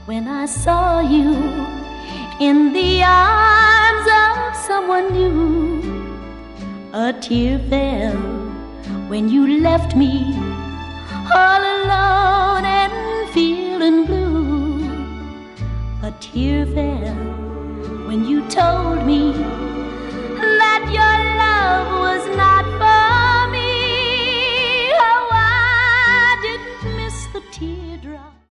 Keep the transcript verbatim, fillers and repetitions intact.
when I saw you in the arms of someone new. A tear fell when you left me all alone and feeling blue. A tear fell when you told me